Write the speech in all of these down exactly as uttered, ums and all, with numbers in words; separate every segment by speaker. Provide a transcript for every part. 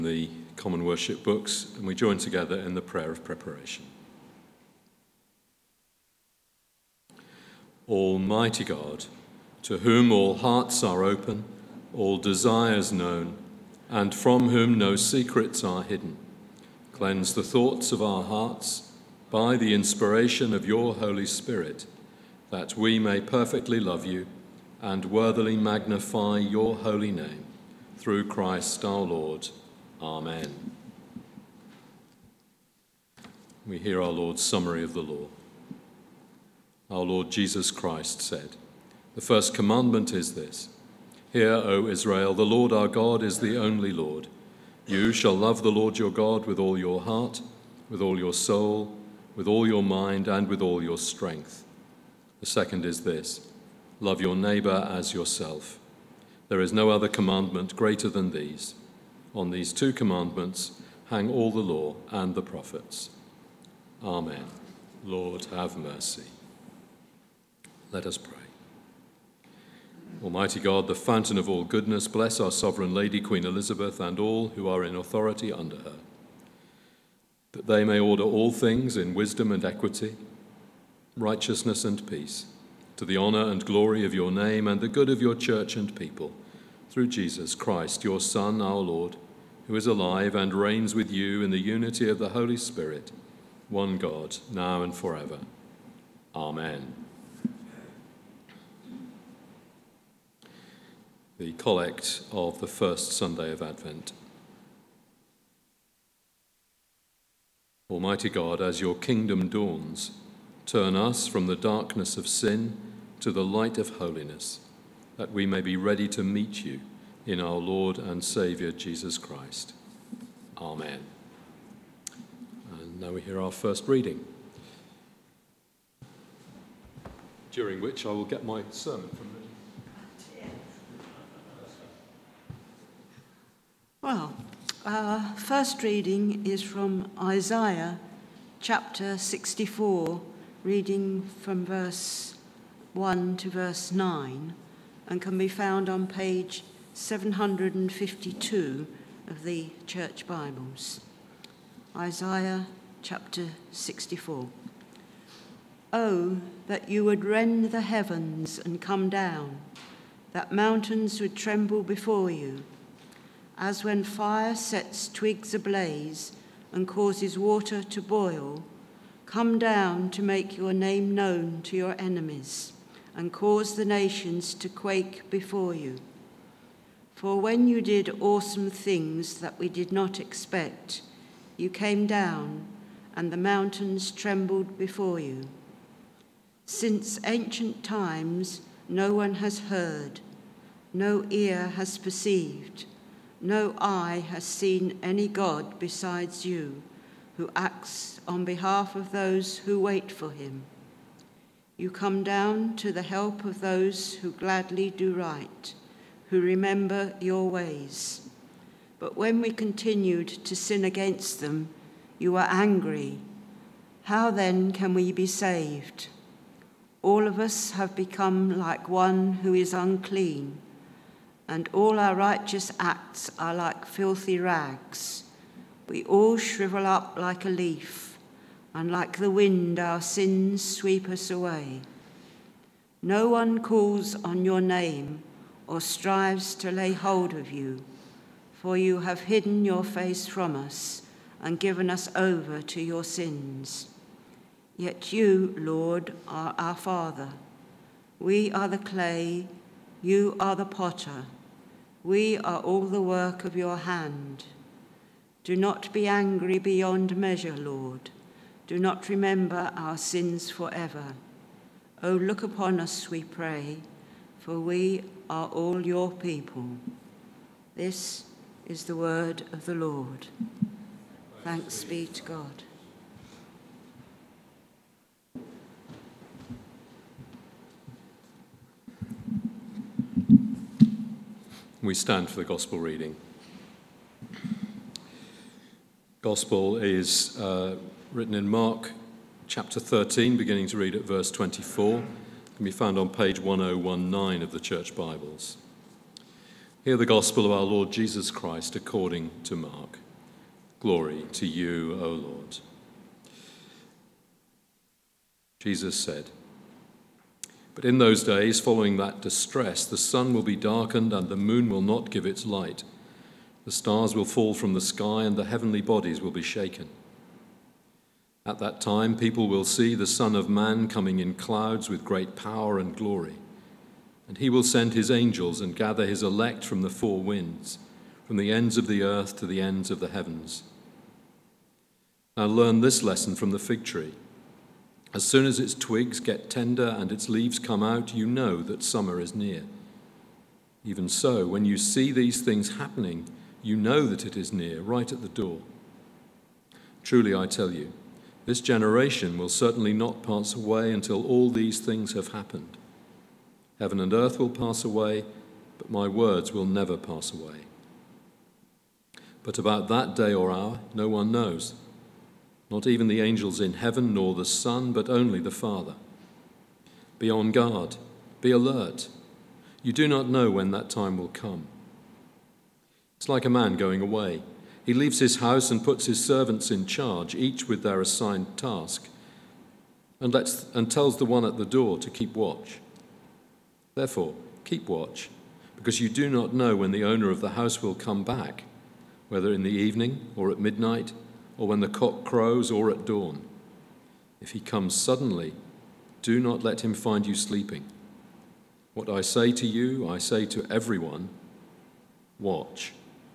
Speaker 1: The Common Worship books, and we join together in the prayer of preparation. Almighty God, to whom all hearts are open, all desires known, and from whom no secrets are hidden, cleanse the thoughts of our hearts by the inspiration of your Holy Spirit, that we may perfectly love you and worthily magnify your holy name, through Christ our Lord. Amen. We hear our Lord's summary of the law. Our Lord Jesus Christ said, "The first commandment is this: Hear, O Israel, the Lord our God is the only Lord. You shall love the Lord your God with all your heart, with all your soul, with all your mind, and with all your strength. The second is this: Love your neighbor as yourself. There is no other commandment greater than these. On these two commandments hang all the law and the prophets." Amen. Lord, have mercy. Let us pray. Almighty God, the fountain of all goodness, bless our sovereign Lady, Queen Elizabeth, and all who are in authority under her, that they may order all things in wisdom and equity, righteousness and peace, to the honour and glory of your name and the good of your church and people, through Jesus Christ, your Son, our Lord, who is alive and reigns with you in the unity of the Holy Spirit, one God, now and forever. Amen. The Collect of the first Sunday of Advent. Almighty God, as your kingdom dawns, turn us from the darkness of sin to the light of holiness, that we may be ready to meet you in our Lord and Saviour Jesus Christ. Amen. And now we hear our first reading, during which I will get my sermon from the...
Speaker 2: Well, our first reading is from Isaiah chapter sixty-four, reading from verse one to verse nine, and can be found on page seven hundred fifty-two of the Church Bibles. Isaiah chapter sixty-four. Oh, that you would rend the heavens and come down, that mountains would tremble before you, as when fire sets twigs ablaze and causes water to boil. Come down to make your name known to your enemies, and cause the nations to quake before you. For when you did awesome things that we did not expect, you came down, and the mountains trembled before you. Since ancient times, no one has heard, no ear has perceived, no eye has seen any God besides you, who acts on behalf of those who wait for him. You come down to the help of those who gladly do right, who remember your ways. But when we continued to sin against them, you were angry. How then can we be saved? All of us have become like one who is unclean, and all our righteous acts are like filthy rags. We all shrivel up like a leaf, and like the wind our sins sweep us away. No one calls on your name or strives to lay hold of you, for you have hidden your face from us and given us over to your sins. Yet you, Lord, are our Father. We are the clay, you are the potter. We are all the work of your hand. Do not be angry beyond measure, Lord. Do not remember our sins forever. Oh, look upon us, we pray, for we are all your people. This is the word of the Lord. Thanks be to God.
Speaker 1: We stand for the Gospel reading. Gospel is uh, written in Mark chapter thirteen, beginning to read at verse twenty-four. It can be found on page ten nineteen of the Church Bibles. Hear the gospel of our Lord Jesus Christ according to Mark. Glory to you, O Lord. Jesus said, "But in those days, following that distress, the sun will be darkened and the moon will not give its light. The stars will fall from the sky and the heavenly bodies will be shaken. At that time, people will see the Son of Man coming in clouds with great power and glory. And he will send his angels and gather his elect from the four winds, from the ends of the earth to the ends of the heavens. Now learn this lesson from the fig tree. As soon as its twigs get tender and its leaves come out, you know that summer is near. Even so, when you see these things happening, you know that it is near, right at the door. Truly I tell you, this generation will certainly not pass away until all these things have happened. Heaven and earth will pass away, but my words will never pass away. But about that day or hour, no one knows, not even the angels in heaven, nor the Son, but only the Father. Be on guard, be alert. You do not know when that time will come. It's like a man going away. He leaves his house and puts his servants in charge, each with their assigned task, and, lets, and tells the one at the door to keep watch. Therefore, keep watch, because you do not know when the owner of the house will come back, whether in the evening or at midnight, or when the cock crows or at dawn. If he comes suddenly, do not let him find you sleeping. What I say to you, I say to everyone, watch."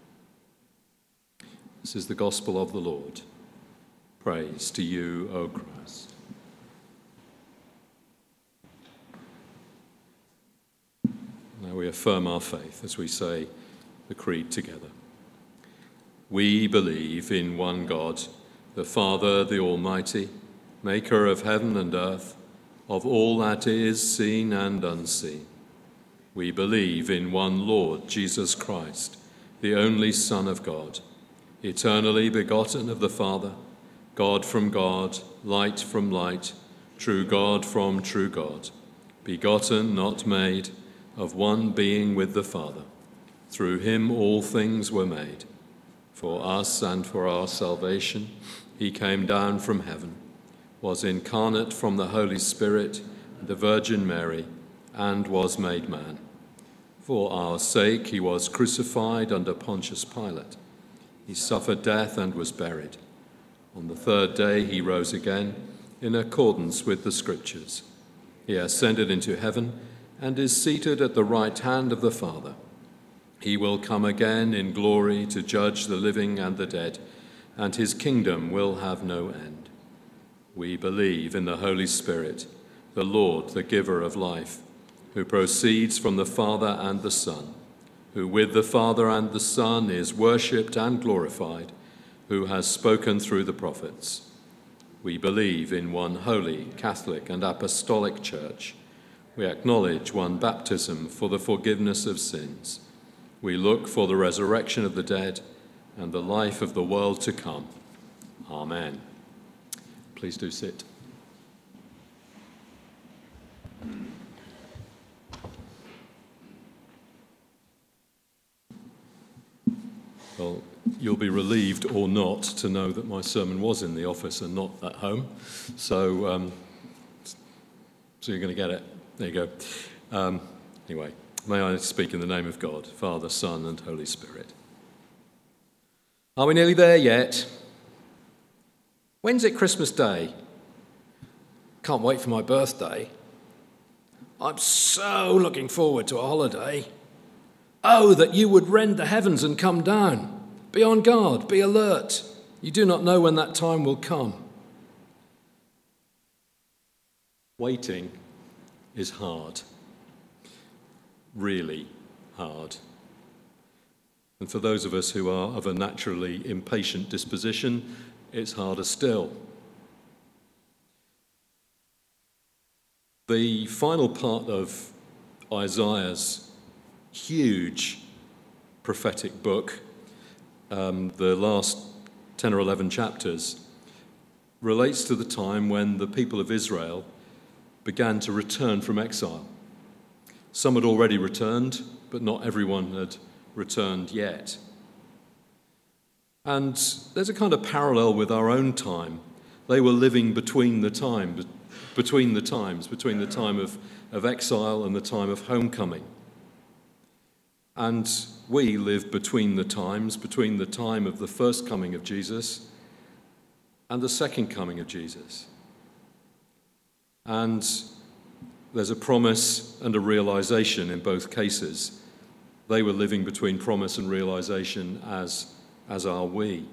Speaker 1: This is the gospel of the Lord. Praise to you, O Christ. Now we affirm our faith as we say the creed together. We believe in one God, the Father, the Almighty, maker of heaven and earth, of all that is seen and unseen. We believe in one Lord, Jesus Christ, the only Son of God, eternally begotten of the Father, God from God, light from light, true God from true God, begotten, not made, of one being with the Father. Through him all things were made. For us and for our salvation, he came down from heaven, was incarnate from the Holy Spirit and the Virgin Mary, and was made man. For our sake he was crucified under Pontius Pilate. He suffered death and was buried. On the third day he rose again, in accordance with the Scriptures. He ascended into heaven and is seated at the right hand of the Father. He will come again in glory to judge the living and the dead, and his kingdom will have no end. We believe in the Holy Spirit, the Lord, the giver of life, who proceeds from the Father and the Son, who with the Father and the Son is worshipped and glorified, who has spoken through the prophets. We believe in one holy, Catholic and Apostolic Church. We acknowledge one baptism for the forgiveness of sins. We look for the resurrection of the dead and the life of the world to come. Amen. Please do sit. Well, you'll be relieved or not to know that my sermon was in the office and not at home. So, um, so you're going to get it. There you go. Um, anyway, may I speak in the name of God, Father, Son, and Holy Spirit. Are we nearly there yet? When's it Christmas Day? Can't wait for my birthday. I'm so looking forward to a holiday. Oh, that you would rend the heavens and come down. Be on guard, be alert. You do not know when that time will come. Waiting is hard. Really hard. And for those of us who are of a naturally impatient disposition, it's harder still. The final part of Isaiah's huge prophetic book, um, the last ten or eleven chapters, relates to the time when the people of Israel began to return from exile. Some had already returned, but not everyone had returned yet. And there's a kind of parallel with our own time. They were living between the time, between the times, between the time of, of exile and the time of homecoming. And we live between the times, between the time of the first coming of Jesus and the second coming of Jesus. And there's a promise and a realization in both cases. They were living between promise and realization, as, as are we.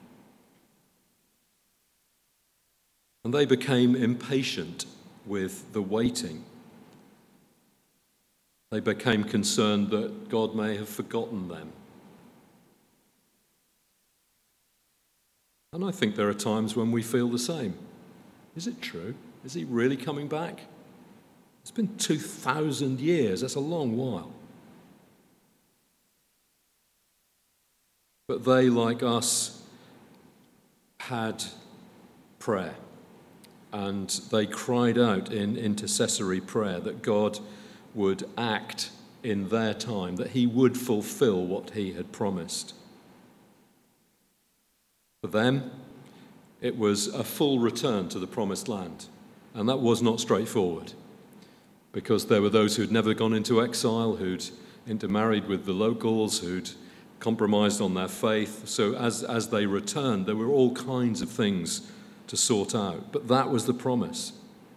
Speaker 1: And they became impatient with the waiting. They became concerned that God may have forgotten them. And I think there are times when we feel the same. Is it true? Is he really coming back? It's been two thousand years. That's a long while. But they, like us, had prayer. And they cried out in intercessory prayer that God would act in their time, that he would fulfill what he had promised. For them, it was a full return to the promised land. And that was not straightforward, because there were those who'd never gone into exile, who'd intermarried with the locals, who'd compromised on their faith. So as, as they returned, there were all kinds of things to sort out. But that was the promise.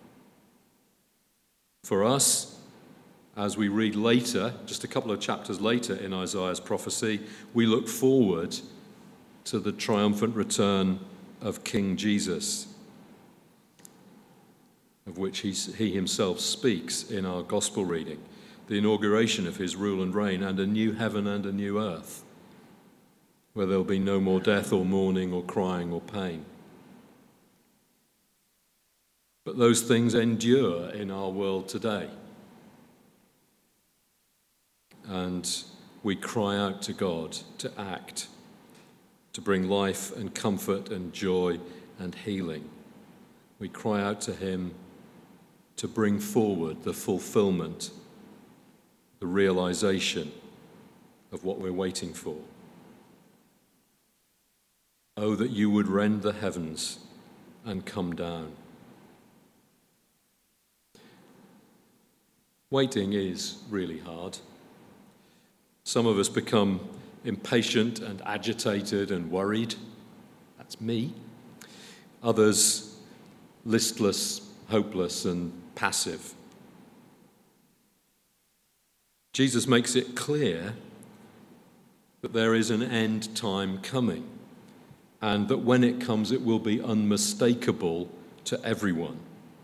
Speaker 1: For us, as we read later, just a couple of chapters later in Isaiah's prophecy, we look forward to the triumphant return of King Jesus, of which he, he himself speaks in our gospel reading, the inauguration of his rule and reign, and a new heaven and a new earth, where there'll be no more death or mourning or crying or pain. But those things endure in our world today. And we cry out to God to act, to bring life and comfort and joy and healing. We cry out to him to bring forward the fulfillment, the realization of what we're waiting for. Oh, that you would rend the heavens and come down. Waiting is really hard. Some of us become impatient and agitated and worried. That's me. Others, listless, hopeless, and passive. Jesus makes it clear that there is an end time coming, and that when it comes, it will be unmistakable to everyone.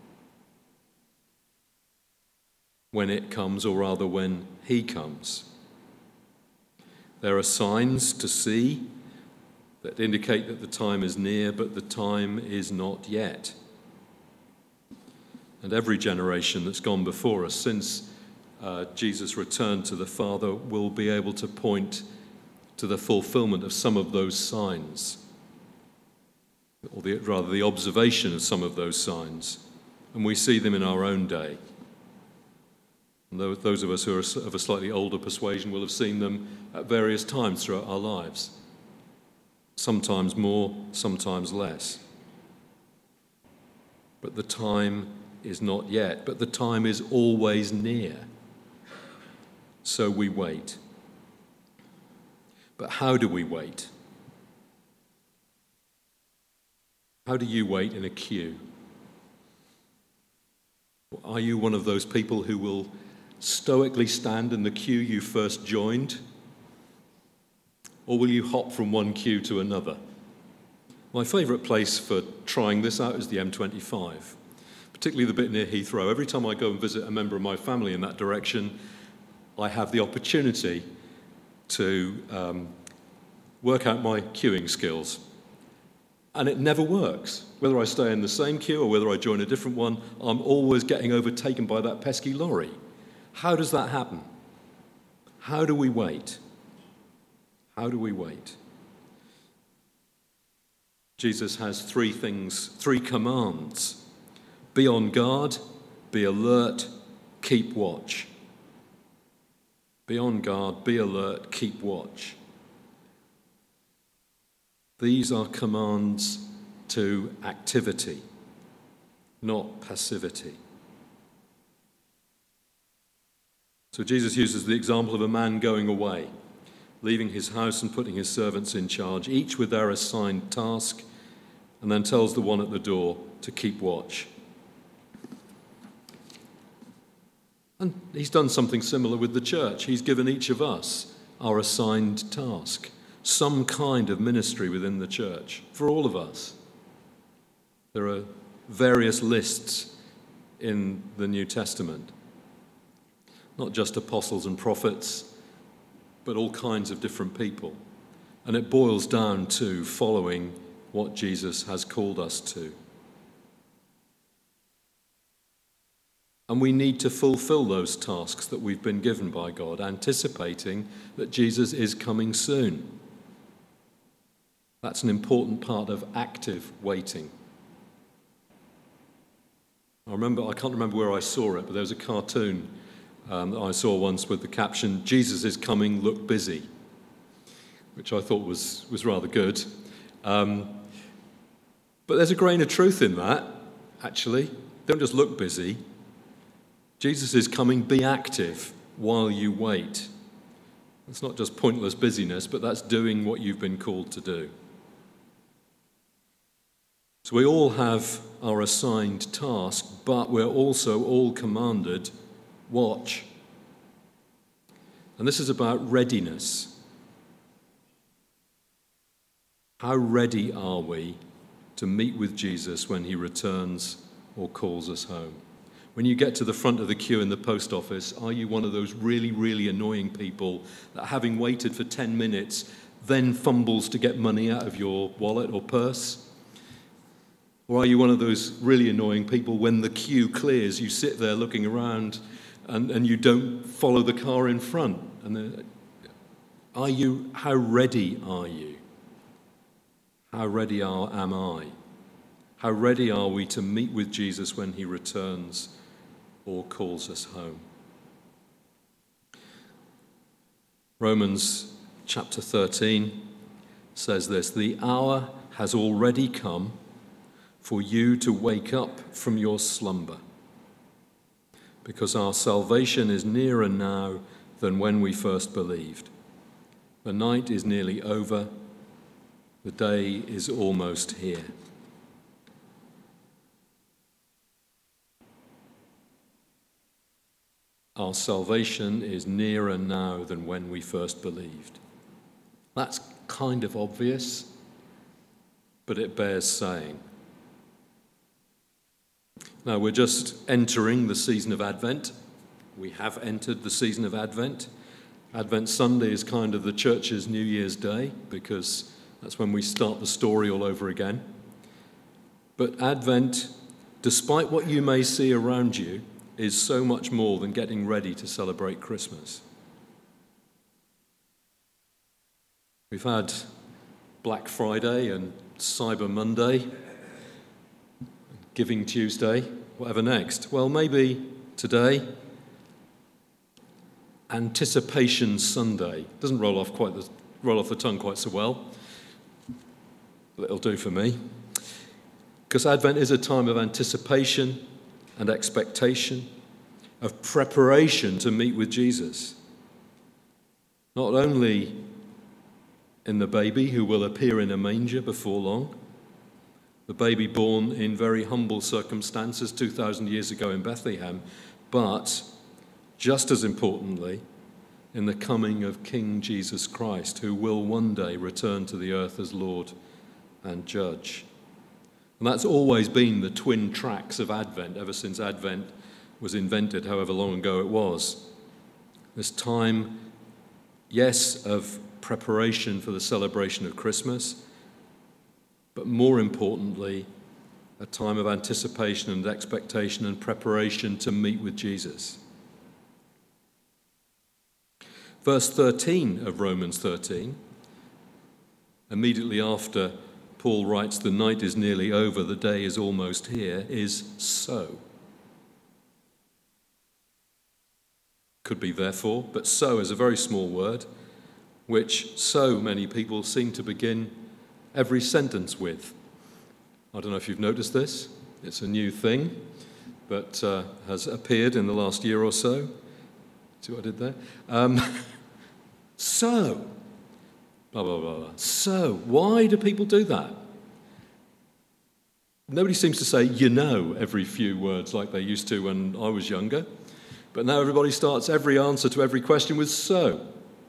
Speaker 1: When it comes, or rather when he comes. There are signs to see that indicate that the time is near, but the time is not yet. And every generation that's gone before us since uh, Jesus returned to the Father will be able to point to the fulfillment of some of those signs, or the, rather the observation of some of those signs. And we see them in our own day. And those of us who are of a slightly older persuasion will have seen them at various times throughout our lives. Sometimes more, sometimes less. But the time is not yet, but the time is always near. So we wait. But how do we wait? How do you wait in a queue? Are you one of those people who will stoically stand in the queue you first joined? Or will you hop from one queue to another? My favourite place for trying this out is the M twenty-five, particularly the bit near Heathrow. Every time I go and visit a member of my family in that direction, I have the opportunity to um, work out my queuing skills. And it never works. Whether I stay in the same queue or whether I join a different one, I'm always getting overtaken by that pesky lorry. How does that happen? How do we wait? How do we wait? Jesus has three things, three commands. Be on guard, be alert, keep watch. Be on guard, be alert, keep watch. These are commands to activity, not passivity. So Jesus uses the example of a man going away, leaving his house and putting his servants in charge, each with their assigned task, and then tells the one at the door to keep watch. And he's done something similar with the church. He's given each of us our assigned task, some kind of ministry within the church, for all of us. There are various lists in the New Testament, not just apostles and prophets, but all kinds of different people. And it boils down to following what Jesus has called us to. And we need to fulfill those tasks that we've been given by God, anticipating that Jesus is coming soon. That's an important part of active waiting. I remember, I can't remember where I saw it, but there was a cartoon um, that I saw once with the caption, "Jesus is coming, look busy," which I thought was, was rather good. Um, but there's a grain of truth in that, actually. Don't just look busy. Jesus is coming, be active while you wait. It's not just pointless busyness, but that's doing what you've been called to do. So we all have our assigned task, but we're also all commanded, watch. And this is about readiness. How ready are we to meet with Jesus when he returns or calls us home? When you get to the front of the queue in the post office, are you one of those really, really annoying people that, having waited for ten minutes, then fumbles to get money out of your wallet or purse? Or are you one of those really annoying people, when the queue clears, you sit there looking around and, and you don't follow the car in front? And the, are you, how ready are you? How ready are, am I? How ready are we to meet with Jesus when he returns or calls us home? Romans chapter thirteen says this: "The hour has already come for you to wake up from your slumber, because our salvation is nearer now than when we first believed. The night is nearly over, the day is almost here." Our salvation is nearer now than when we first believed. That's kind of obvious, but it bears saying. Now, we're just entering the season of Advent. We have entered the season of Advent. Advent Sunday is kind of the church's New Year's Day, because that's when we start the story all over again. But Advent, despite what you may see around you, is so much more than getting ready to celebrate Christmas. We've had Black Friday and Cyber Monday, Giving Tuesday, whatever next. Well, maybe today, Anticipation Sunday. Doesn't roll off quite the, roll off the tongue quite so well, but it'll do for me. Because Advent is a time of anticipation and expectation, of preparation to meet with Jesus. Not only in the baby who will appear in a manger before long, the baby born in very humble circumstances two thousand years ago in Bethlehem, but just as importantly, in the coming of King Jesus Christ, who will one day return to the earth as Lord and Judge. And that's always been the twin tracks of Advent, ever since Advent was invented, however long ago it was. This time, yes, of preparation for the celebration of Christmas, but more importantly, a time of anticipation and expectation and preparation to meet with Jesus. Verse thirteen of Romans thirteen, immediately after Paul writes, "The night is nearly over, the day is almost here," is so. Could be therefore, but so is a very small word, which so many people seem to begin every sentence with. I don't know if you've noticed this. It's a new thing, but uh, has appeared in the last year or so. See what I did there? Um, so, blah, blah, blah, blah. So, why do people do that? Nobody seems to say, you know, every few words like they used to when I was younger. But now everybody starts every answer to every question with so.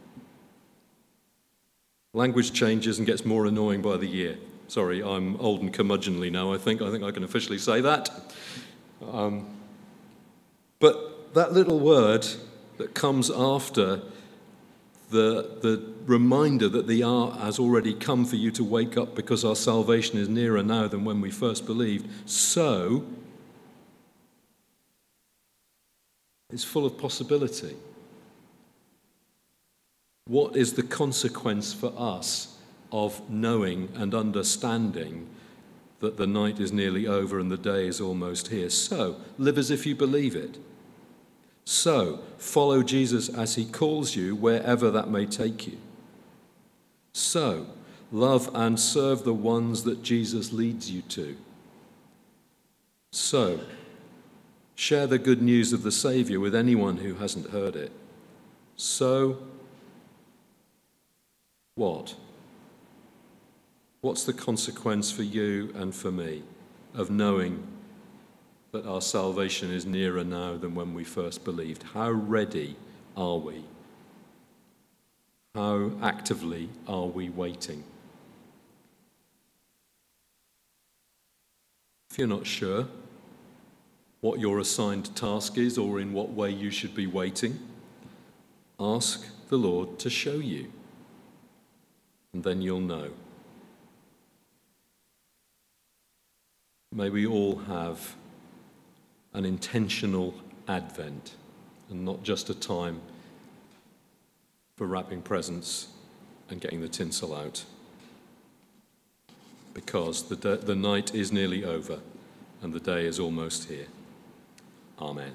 Speaker 1: Language changes and gets more annoying by the year. Sorry, I'm old and curmudgeonly now, I think. I think I can officially say that. Um, but that little word that comes after the, the reminder that the hour has already come for you to wake up because our salvation is nearer now than when we first believed, so is full of possibility. What is the consequence for us of knowing and understanding that the night is nearly over and the day is almost here? So, live as if you believe it. So, follow Jesus as he calls you wherever that may take you. So, love and serve the ones that Jesus leads you to. So, share the good news of the Saviour with anyone who hasn't heard it. So, what? What's the consequence for you and for me of knowing that our salvation is nearer now than when we first believed? How ready are we? How actively are we waiting? If you're not sure what your assigned task is or in what way you should be waiting, ask the Lord to show you, and then you'll know. May we all have an intentional Advent and not just a time for wrapping presents and getting the tinsel out, because the, de- the night is nearly over and the day is almost here. Amen.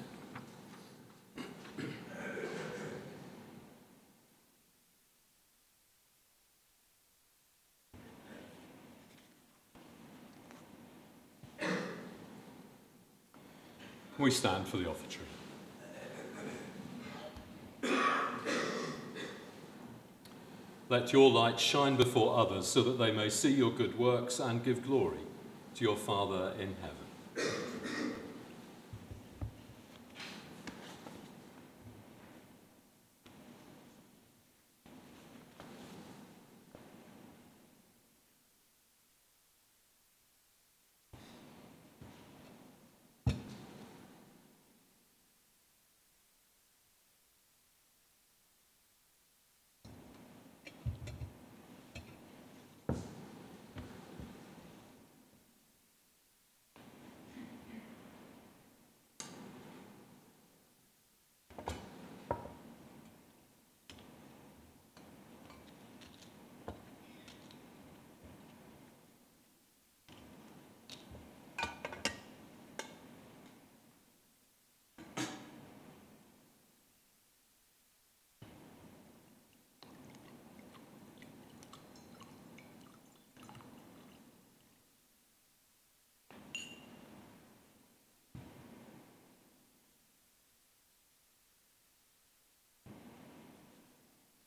Speaker 1: We stand for the offertory. Let your light shine before others so that they may see your good works and give glory to your Father in heaven.